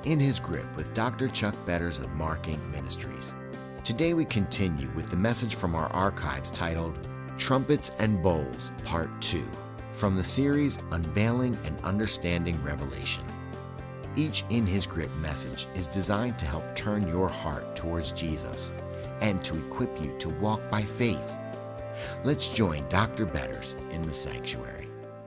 In His Grip with Dr. Chuck Betters of Mark Inc. Ministries. Today we continue with the message from our archives titled Trumpets and Bowls, Part 2, from the series Unveiling and Understanding Revelation. Each In His Grip message is designed to help turn your heart towards Jesus and to equip you to walk by faith. Let's join Dr. Betters in the sanctuary.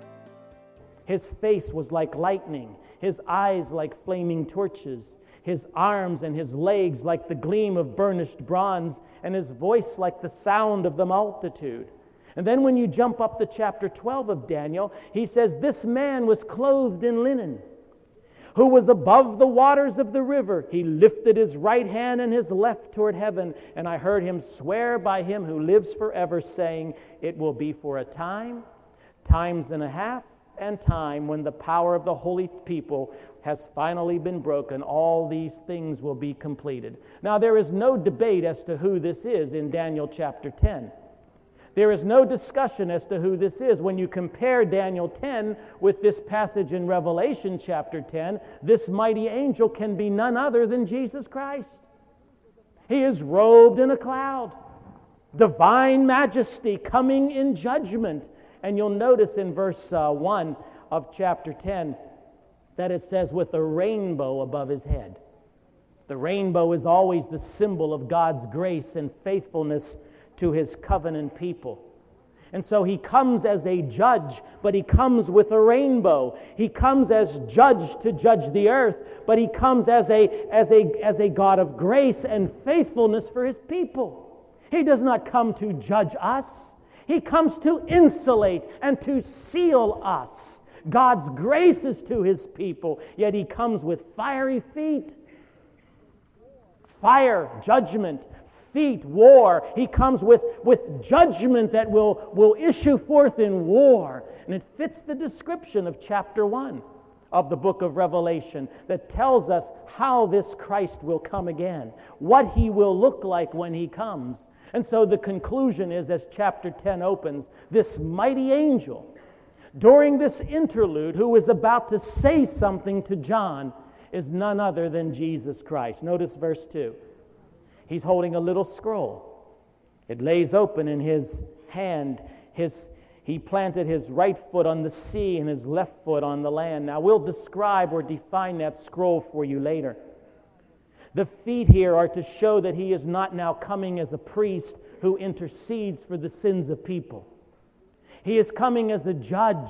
His face was like lightning, his eyes like flaming torches, his arms and his legs like the gleam of burnished bronze, and his voice like the sound of the multitude. And then when you jump up to chapter 12 of Daniel, he says, "This man was clothed in linen, who was above the waters of the river. He lifted his right hand and his left toward heaven, and I heard him swear by him who lives forever, saying, it will be for a time, times and a half, and time when the power of the holy people has finally been broken. All these things will be completed." Now, there is no debate as to who this is in Daniel chapter 10. There is no discussion as to who this is. When you compare Daniel 10 with this passage in Revelation chapter 10, this mighty angel can be none other than Jesus Christ. He is robed in a cloud, divine majesty coming in judgment. And you'll notice in verse 1 of chapter 10 that it says, with a rainbow above his head. The rainbow is always the symbol of God's grace and faithfulness to his covenant people. And so he comes as a judge, but he comes with a rainbow. He comes as judge to judge the earth, but he comes as a God of grace and faithfulness for his people. He does not come to judge us. He comes to insulate and to seal us. God's grace is to his people, yet he comes with fiery feet. Fire, judgment, feet, war. He comes with judgment that will issue forth in war. And it fits the description of chapter 1 of the book of Revelation that tells us how this Christ will come again, what he will look like when he comes. And so the conclusion is, as chapter 10 opens, this mighty angel, during this interlude, who is about to say something to John, is none other than Jesus Christ. Notice verse 2. He's holding a little scroll. It lays open in his hand. He planted his right foot on the sea and his left foot on the land. Now, we'll describe or define that scroll for you later. The feet here are to show that he is not now coming as a priest who intercedes for the sins of people. He is coming as a judge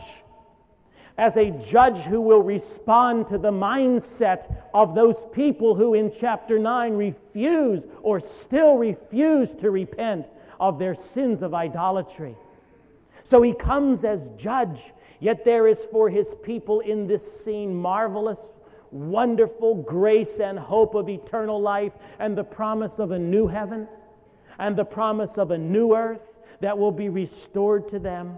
who will respond to the mindset of those people who in chapter 9 refuse or still refuse to repent of their sins of idolatry. So he comes as judge, yet there is for his people in this scene marvelous, wonderful grace and hope of eternal life and the promise of a new heaven and the promise of a new earth that will be restored to them.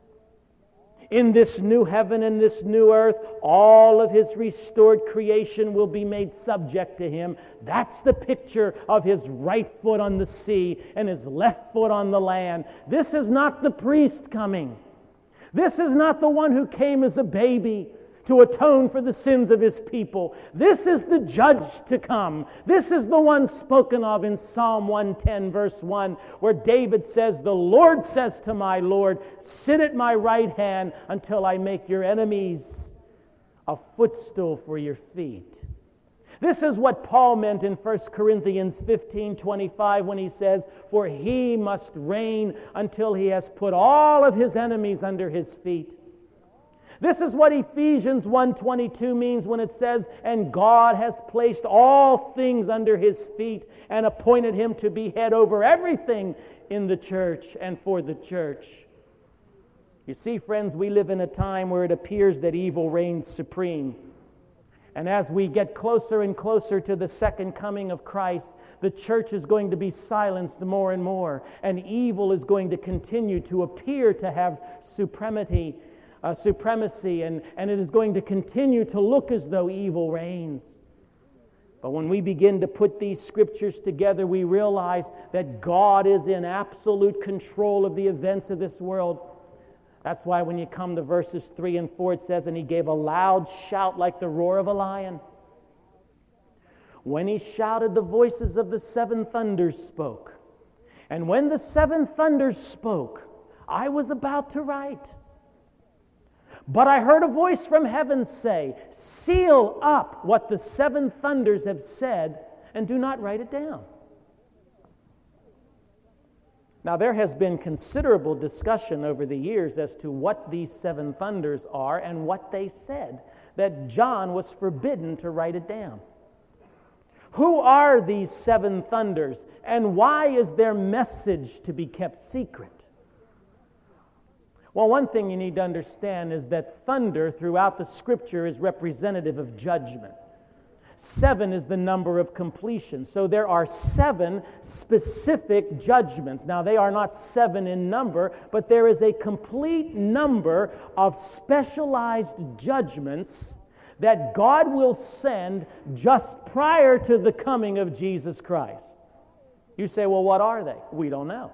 In this new heaven and this new earth, all of his restored creation will be made subject to him. That's the picture of his right foot on the sea and his left foot on the land. This is not the priest coming. This is not the one who came as a baby to atone for the sins of his people. This is the judge to come. This is the one spoken of in Psalm 110, verse 1, where David says, "The Lord says to my Lord, sit at my right hand until I make your enemies a footstool for your feet." This is what Paul meant in 1 Corinthians 15:25 when he says, "For he must reign until he has put all of his enemies under his feet." This is what Ephesians 1:22 means when it says, "And God has placed all things under his feet and appointed him to be head over everything in the church and for the church." You see, friends, we live in a time where it appears that evil reigns supreme. And as we get closer and closer to the second coming of Christ, the church is going to be silenced more and more, and evil is going to continue to appear to have supremacy, and it is going to continue to look as though evil reigns. But when we begin to put these scriptures together, we realize that God is in absolute control of the events of this world. That's why when you come to verses 3 and 4, it says, "And he gave a loud shout like the roar of a lion." When he shouted, the voices of the seven thunders spoke. And when the seven thunders spoke, I was about to write. But I heard a voice from heaven say, seal up what the seven thunders have said, and do not write it down. Now, there has been considerable discussion over the years as to what these seven thunders are and what they said, that John was forbidden to write it down. Who are these seven thunders, and why is their message to be kept secret? Well, one thing you need to understand is that thunder throughout the Scripture is representative of judgment. 7 is the number of completion. So there are 7 specific judgments. Now, they are not 7 in number, but there is a complete number of specialized judgments that God will send just prior to the coming of Jesus Christ. You say, well, what are they? We don't know.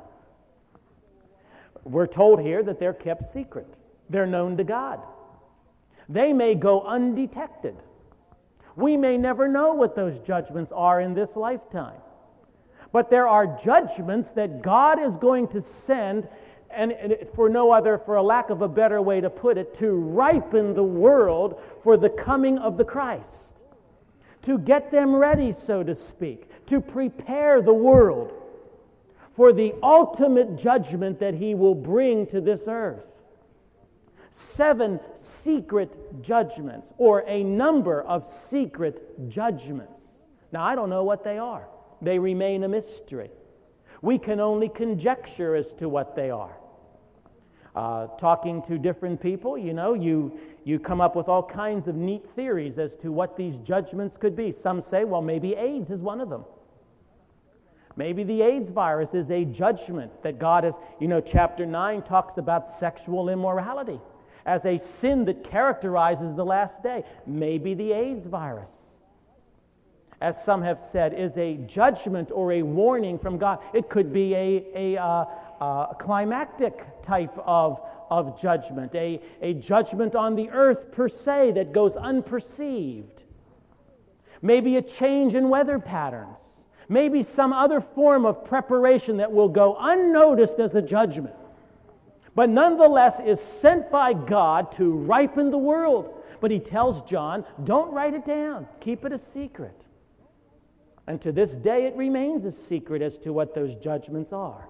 We're told here that they're kept secret. They're known to God. They may go undetected. We may never know what those judgments are in this lifetime. But there are judgments that God is going to send, and for a lack of a better way to put it, to ripen the world for the coming of the Christ. To get them ready, so to speak. To prepare the world for the ultimate judgment that He will bring to this earth. 7 secret judgments, or a number of secret judgments. Now, I don't know what they are. They remain a mystery. We can only conjecture as to what they are. Talking to different people, you come up with all kinds of neat theories as to what these judgments could be. Some say, well, maybe AIDS is one of them. Maybe the AIDS virus is a judgment that God has, chapter 9 talks about sexual immorality as a sin that characterizes the last day. Maybe the AIDS virus, as some have said, is a judgment or a warning from God. It could be a climactic type of judgment, a judgment on the earth per se that goes unperceived. Maybe a change in weather patterns. Maybe some other form of preparation that will go unnoticed as a judgment, but nonetheless is sent by God to ripen the world. But He tells John, don't write it down. Keep it a secret. And to this day it remains a secret as to what those judgments are.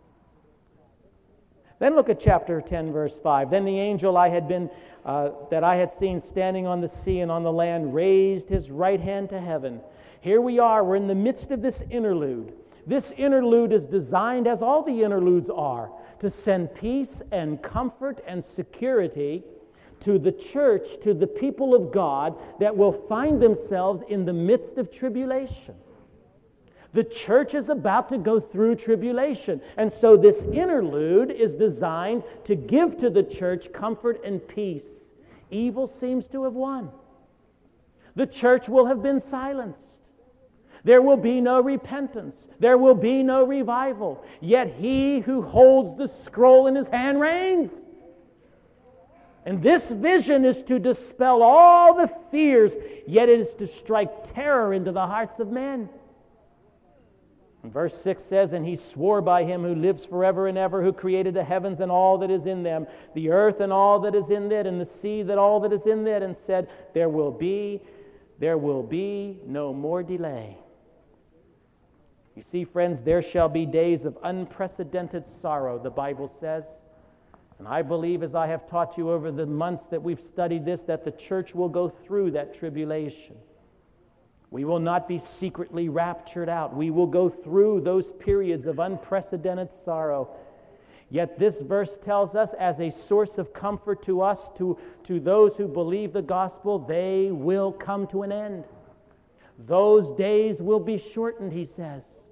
Then look at chapter 10, verse 5. Then the angel that I had seen standing on the sea and on the land raised his right hand to heaven. Here we are, we're in the midst of this interlude. This interlude is designed, as all the interludes are, to send peace and comfort and security to the church, to the people of God that will find themselves in the midst of tribulation. The church is about to go through tribulation, and so this interlude is designed to give to the church comfort and peace. Evil seems to have won. The church will have been silenced. There will be no repentance. There will be no revival. Yet He who holds the scroll in His hand reigns. And this vision is to dispel all the fears, yet it is to strike terror into the hearts of men. And verse 6 says, and He swore by Him who lives forever and ever, who created the heavens and all that is in them, the earth and all that is in it, and the sea that all that is in it, and said, there will be no more delay. You see, friends, there shall be days of unprecedented sorrow, the Bible says. And I believe, as I have taught you over the months that we've studied this, that the church will go through that tribulation. We will not be secretly raptured out. We will go through those periods of unprecedented sorrow. Yet this verse tells us, as a source of comfort to us, to those who believe the gospel, they will come to an end. Those days will be shortened, He says.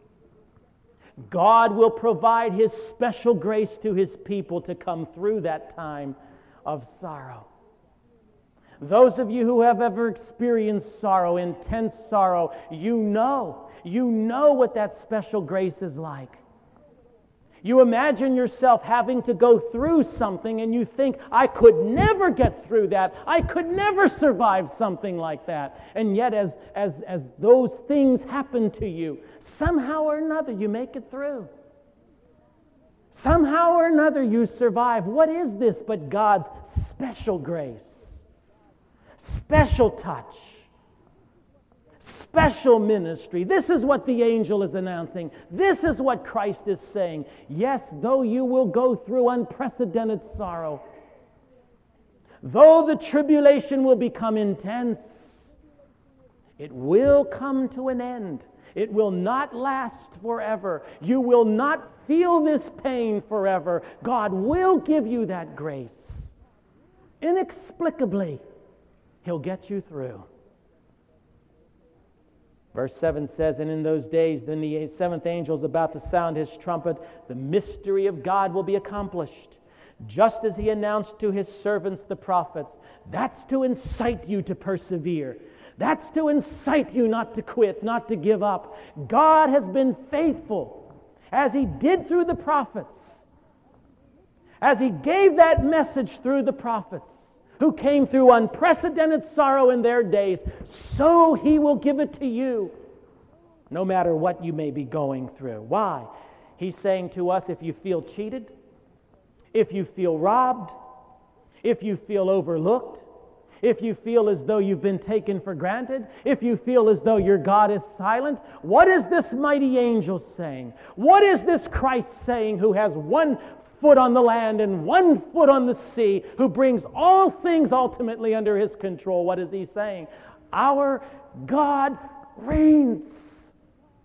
God will provide His special grace to His people to come through that time of sorrow. Those of you who have ever experienced sorrow, intense sorrow, you know what that special grace is like. You imagine yourself having to go through something and you think, I could never get through that. I could never survive something like that. And yet as those things happen to you, somehow or another you make it through. Somehow or another you survive. What is this but God's special grace? Special touch. Special ministry. This is what the angel is announcing. This is what Christ is saying. Yes, though you will go through unprecedented sorrow, though the tribulation will become intense, it will come to an end. It will not last forever. You will not feel this pain forever. God will give you that grace. Inexplicably, He'll get you through. Verse 7 says, and in those days, then the seventh angel is about to sound his trumpet. The mystery of God will be accomplished, just as he announced to his servants, the prophets. That's to incite you to persevere. That's to incite you not to quit, not to give up. God has been faithful, as he did through the prophets, as he gave that message through the prophets, who came through unprecedented sorrow in their days, so he will give it to you, no matter what you may be going through. Why? He's saying to us, if you feel cheated, if you feel robbed, if you feel overlooked, if you feel as though you've been taken for granted, if you feel as though your God is silent, what is this mighty angel saying? What is this Christ saying, who has 1 foot on the land and 1 foot on the sea, who brings all things ultimately under his control? What is he saying? Our God reigns.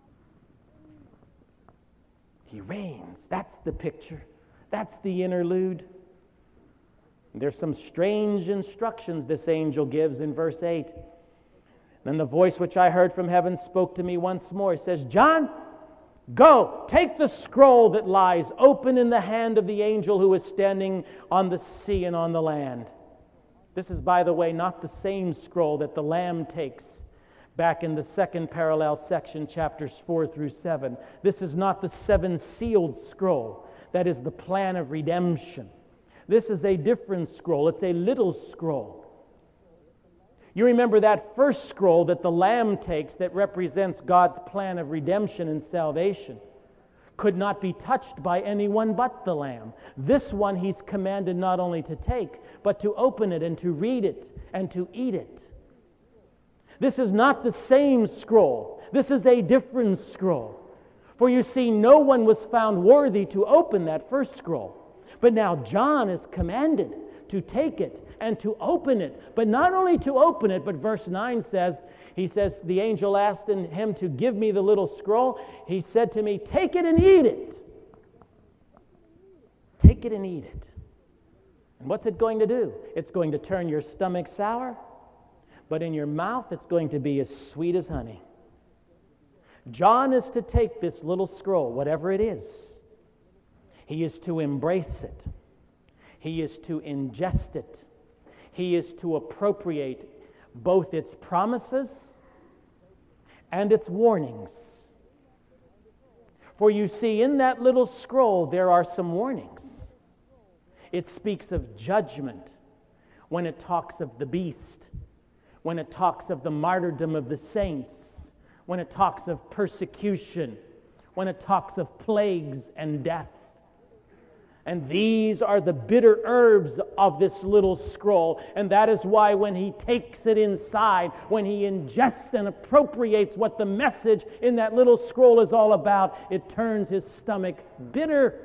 He reigns. That's the picture. That's the interlude. There's some strange instructions this angel gives in verse 8. Then the voice which I heard from heaven spoke to me once more. It says, John, go, take the scroll that lies open in the hand of the angel who is standing on the sea and on the land. This is, by the way, not the same scroll that the Lamb takes back in the second parallel section, chapters 4 through 7. This is not the 7-sealed scroll. That is the plan of redemption. This is a different scroll. It's a little scroll. You remember that first scroll that the Lamb takes that represents God's plan of redemption and salvation could not be touched by anyone but the Lamb. This one he's commanded not only to take, but to open it and to read it and to eat it. This is not the same scroll. This is a different scroll. For you see, no one was found worthy to open that first scroll. But now John is commanded to take it and to open it. But not only to open it, but verse 9 says, the angel asked him to give me the little scroll. He said to me, take it and eat it. Take it and eat it. And what's it going to do? It's going to turn your stomach sour, but in your mouth it's going to be as sweet as honey. John is to take this little scroll, whatever it is. He is to embrace it. He is to ingest it. He is to appropriate both its promises and its warnings. For you see, in that little scroll, there are some warnings. It speaks of judgment when it talks of the beast, when it talks of the martyrdom of the saints, when it talks of persecution, when it talks of plagues and death. And these are the bitter herbs of this little scroll. And that is why when he takes it inside, when he ingests and appropriates what the message in that little scroll is all about, it turns his stomach bitter.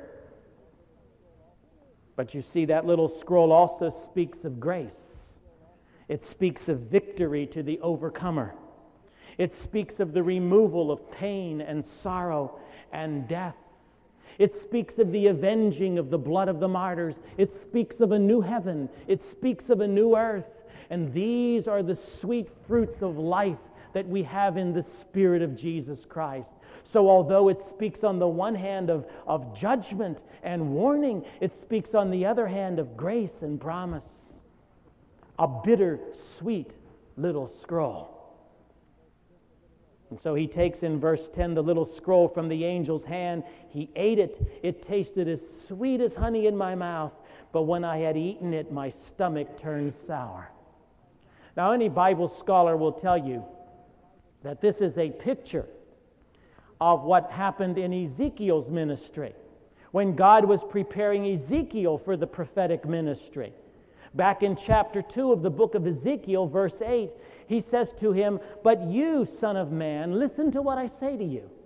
But you see, that little scroll also speaks of grace. It speaks of victory to the overcomer. It speaks of the removal of pain and sorrow and death. It speaks of the avenging of the blood of the martyrs. It speaks of a new heaven. It speaks of a new earth. And these are the sweet fruits of life that we have in the Spirit of Jesus Christ. So although it speaks on the one hand of judgment and warning, it speaks on the other hand of grace and promise. A bitter, sweet little scroll. And so he takes in verse 10 the little scroll from the angel's hand. He ate it. It tasted as sweet as honey in my mouth. But when I had eaten it, my stomach turned sour. Now, any Bible scholar will tell you that this is a picture of what happened in Ezekiel's ministry when God was preparing Ezekiel for the prophetic ministry. Back in chapter 2 of the book of Ezekiel, verse 8, he says to him, "But you, son of man, listen to what I say to you.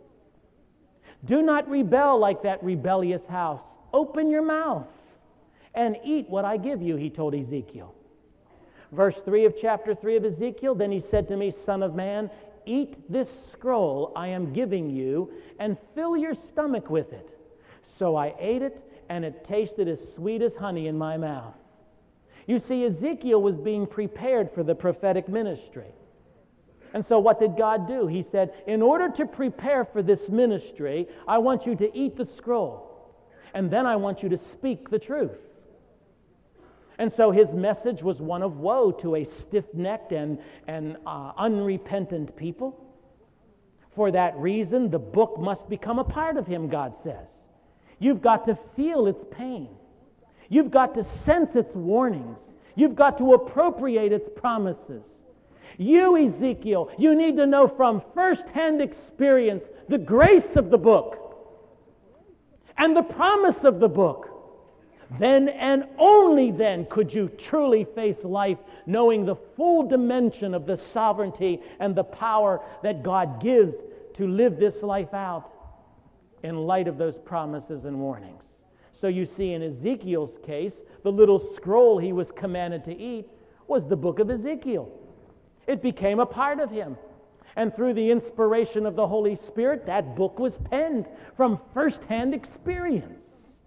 Do not rebel like that rebellious house. Open your mouth and eat what I give you," he told Ezekiel. Verse 3 of chapter 3 of Ezekiel, "Then he said to me, Son of man, eat this scroll I am giving you and fill your stomach with it. So I ate it, and it tasted as sweet as honey in my mouth." You see, Ezekiel was being prepared for the prophetic ministry. And so what did God do? He said, in order to prepare for this ministry, I want you to eat the scroll, and then I want you to speak the truth. And so his message was one of woe to a stiff-necked and unrepentant people. For that reason, the book must become a part of him, God says. You've got to feel its pain. You've got to sense its warnings. You've got to appropriate its promises. You, Ezekiel, you need to know from firsthand experience the grace of the book and the promise of the book. Then and only then could you truly face life knowing the full dimension of the sovereignty and the power that God gives to live this life out in light of those promises and warnings. So you see, in Ezekiel's case, the little scroll he was commanded to eat was the book of Ezekiel. It became a part of him. And through the inspiration of the Holy Spirit, that book was penned from firsthand experience.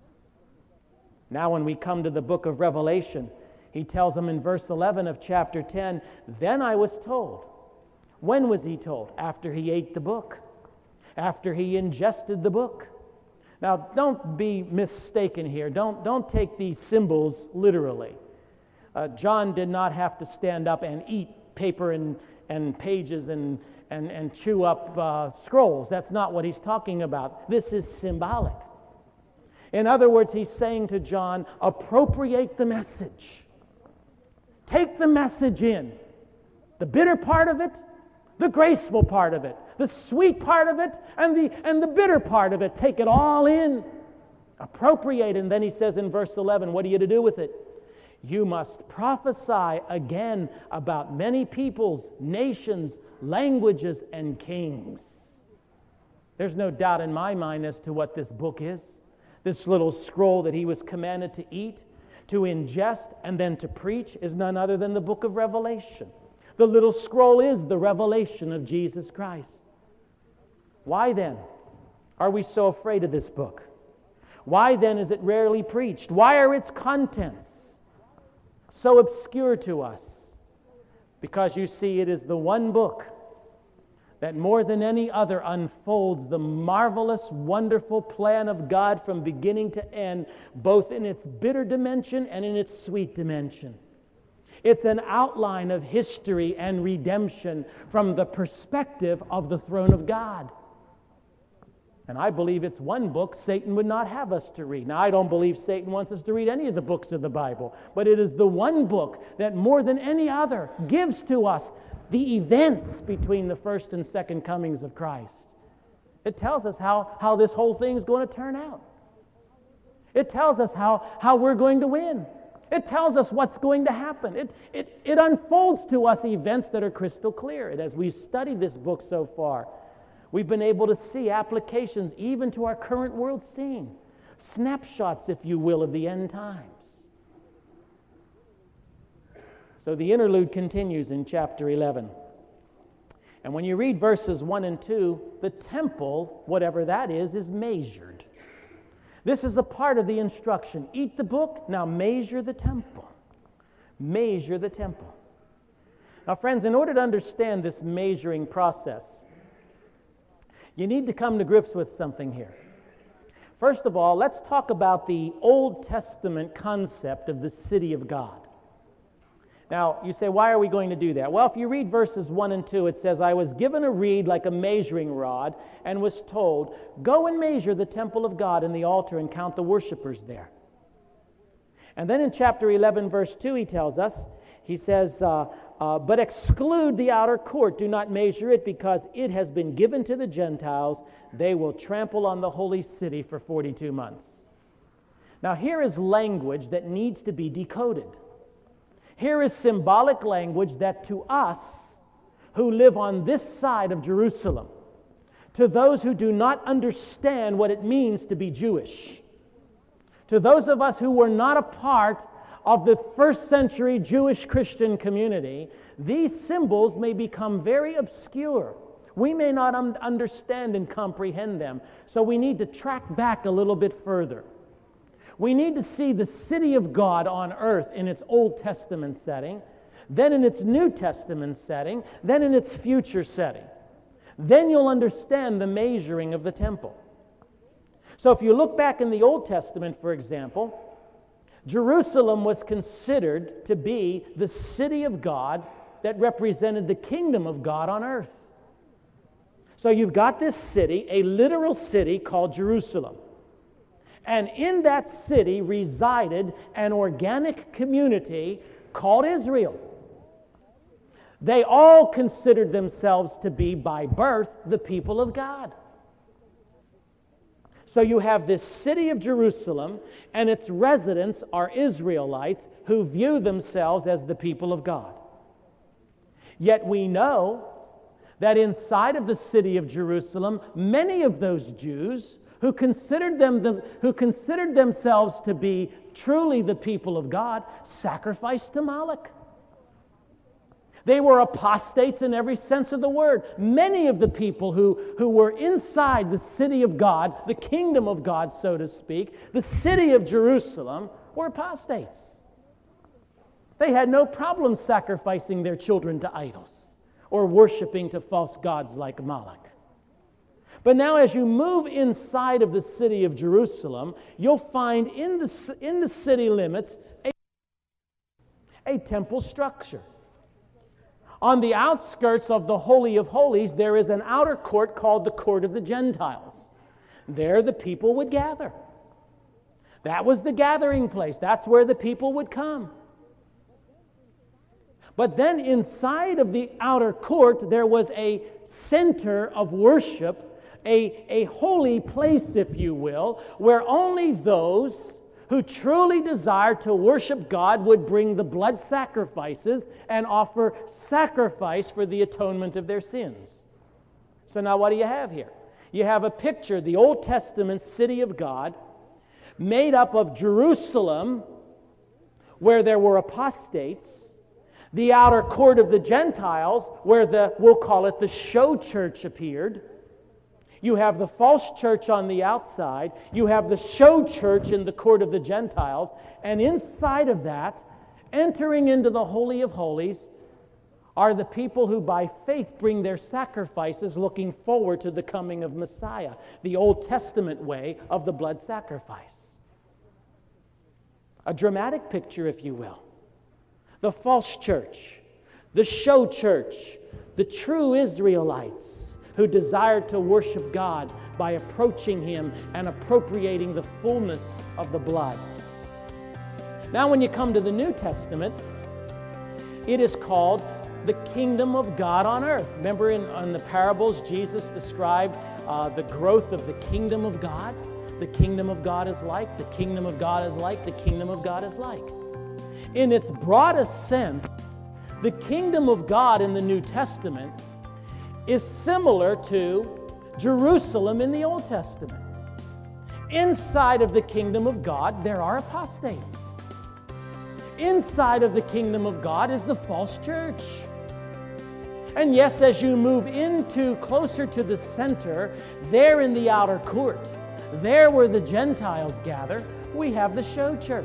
Now when we come to the book of Revelation, he tells them in verse 11 of chapter 10, "Then I was told." When was he told? After he ate the book. After he ingested the book. Now, don't be mistaken here. Don't take these symbols literally. John did not have to stand up and eat paper and pages and chew up scrolls. That's not what he's talking about. This is symbolic. In other words, he's saying to John, appropriate the message. Take the message in. The bitter part of it, the graceful part of it, the sweet part of it, and the bitter part of it. Take it all in. Appropriate. And then he says in verse 11, what are you to do with it? You must prophesy again about many peoples, nations, languages, and kings. There's no doubt in my mind as to what this book is. This little scroll that he was commanded to eat, to ingest, and then to preach is none other than the book of Revelation. The little scroll is the revelation of Jesus Christ. Why then are we so afraid of this book? Why then is it rarely preached? Why are its contents so obscure to us? Because you see, it is the one book that more than any other unfolds the marvelous, wonderful plan of God from beginning to end, both in its bitter dimension and in its sweet dimension. It's an outline of history and redemption from the perspective of the throne of God. And I believe it's one book Satan would not have us to read. Now, I don't believe Satan wants us to read any of the books of the Bible, but it is the one book that more than any other gives to us the events between the first and second comings of Christ. It tells us how this whole thing is going to turn out. It tells us how we're going to win. It tells us what's going to happen. It unfolds to us events that are crystal clear. And as we've studied this book so far, we've been able to see applications even to our current world scene. Snapshots, if you will, of the end times. So the interlude continues in chapter 11. And when you read verses 1 and 2, the temple, whatever that is measured. This is a part of the instruction. Eat the book, now measure the temple. Measure the temple. Now, friends, in order to understand this measuring process, you need to come to grips with something here. First of all, let's talk about the Old Testament concept of the city of God. Now, you say, why are we going to do that? Well, if you read verses 1 and 2, it says, I was given a reed like a measuring rod and was told, go and measure the temple of God and the altar and count the worshipers there. And then in chapter 11, verse 2, he tells us, he says, but exclude the outer court. Do not measure it because it has been given to the Gentiles. They will trample on the holy city for 42 months. Now, here is language that needs to be decoded. Here is symbolic language that to us who live on this side of Jerusalem, to those who do not understand what it means to be Jewish, to those of us who were not a part of the first century Jewish Christian community, these symbols may become very obscure. We may not understand and comprehend them, so we need to track back a little bit further. We need to see the city of God on earth in its Old Testament setting, then in its New Testament setting, then in its future setting. Then you'll understand the measuring of the temple. So if you look back in the Old Testament, for example, Jerusalem was considered to be the city of God that represented the kingdom of God on earth. So you've got this city, a literal city called Jerusalem. And in that city resided an organic community called Israel. They all considered themselves to be, by birth, the people of God. So you have this city of Jerusalem, and its residents are Israelites who view themselves as the people of God. Yet we know that inside of the city of Jerusalem, many of those Jews who considered themselves to be truly the people of God, sacrificed to Moloch. They were apostates in every sense of the word. Many of the people who were inside the city of God, the kingdom of God, so to speak, the city of Jerusalem, were apostates. They had no problem sacrificing their children to idols or worshiping to false gods like Moloch. But now as you move inside of the city of Jerusalem, you'll find in the city limits a temple structure. On the outskirts of the Holy of Holies, there is an outer court called the Court of the Gentiles. There the people would gather. That was the gathering place. That's where the people would come. But then inside of the outer court, there was a center of worship, a holy place, if you will, where only those who truly desired to worship God would bring the blood sacrifices and offer sacrifice for the atonement of their sins. So now what do you have here? You have a picture, the Old Testament city of God, made up of Jerusalem, where there were apostates, the outer court of the Gentiles, where we'll call it the show church, appeared. You have the false church on the outside. You have the show church in the court of the Gentiles. And inside of that, entering into the Holy of Holies, are the people who by faith bring their sacrifices looking forward to the coming of Messiah, the Old Testament way of the blood sacrifice. A dramatic picture, if you will. The false church, the show church, the true Israelites, who desired to worship God by approaching Him and appropriating the fullness of the blood. Now when you come to the New Testament, it is called the kingdom of God on earth. Remember in the parables, Jesus described the growth of the kingdom of God? The kingdom of God is like, the kingdom of God is like, the kingdom of God is like. In its broadest sense, the kingdom of God in the New Testament is similar to Jerusalem in the Old Testament. Inside of the kingdom of God, there are apostates. Inside of the kingdom of God is the false church. And yes, as you move closer to the center, there in the outer court, there where the Gentiles gather, we have the show church.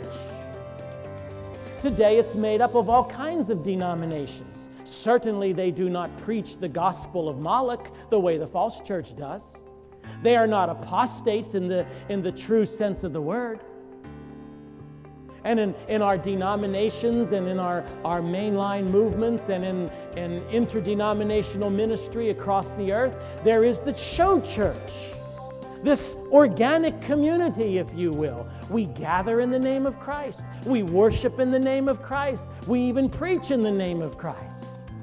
Today it's made up of all kinds of denominations. Certainly they do not preach the gospel of Moloch the way the false church does. They are not apostates in the true sense of the word. And in our denominations and in our mainline movements and in interdenominational ministry across the earth, there is the show church, this organic community, if you will. We gather in the name of Christ. We worship in the name of Christ. We even preach in the name of Christ.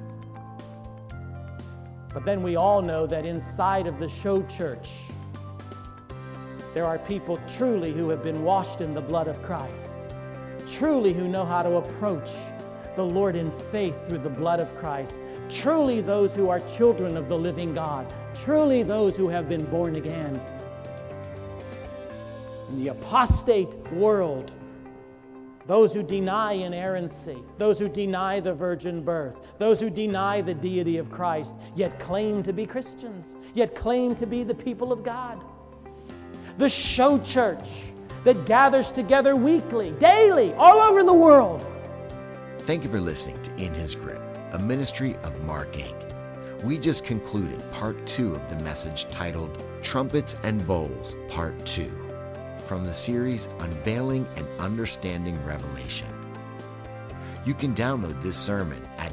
But then we all know that inside of the show church, there are people truly who have been washed in the blood of Christ, truly who know how to approach the Lord in faith through the blood of Christ, truly those who are children of the living God, truly those who have been born again. In the apostate world, those who deny inerrancy, those who deny the virgin birth, those who deny the deity of Christ, yet claim to be Christians, yet claim to be the people of God. The show church that gathers together weekly, daily, all over the world. Thank you for listening to In His Grip, a ministry of Mark Inc. We just concluded part 2 of the message titled Trumpets and Bowls, Part 2, from the series Unveiling and Understanding Revelation. You can download this sermon at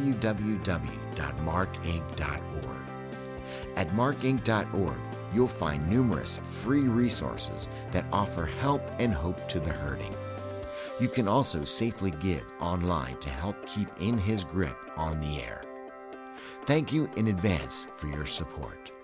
www.markinc.org. At markinc.org, you'll find numerous free resources that offer help and hope to the hurting. You can also safely give online to help keep In His Grip on the air. Thank you in advance for your support.